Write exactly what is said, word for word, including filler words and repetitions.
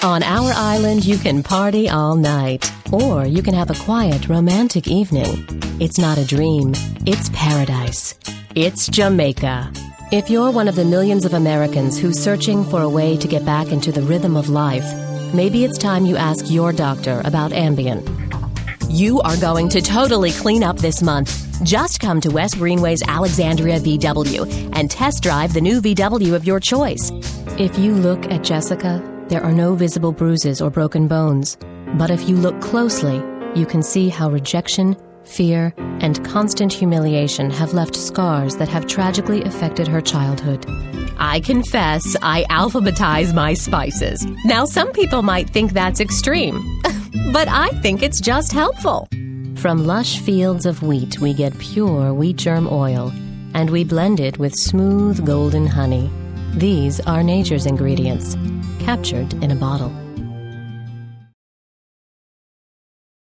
On our island, you can party all night, or you can have a quiet, romantic evening. It's not a dream, it's paradise. It's Jamaica. If you're one of the millions of Americans who's searching for a way to get back into the rhythm of life, maybe it's time you ask your doctor about Ambien. You are going to totally clean up this month. Just come to West Greenway's Alexandria V W and test drive the new V W of your choice. If you look at Jessica, there are no visible bruises or broken bones. But if you look closely, you can see how rejection, fear, and constant humiliation have left scars that have tragically affected her childhood. I confess I alphabetize my spices. Now, some people might think that's extreme, but I think it's just helpful. From lush fields of wheat, we get pure wheat germ oil, and we blend it with smooth golden honey. These are nature's ingredients, captured in a bottle.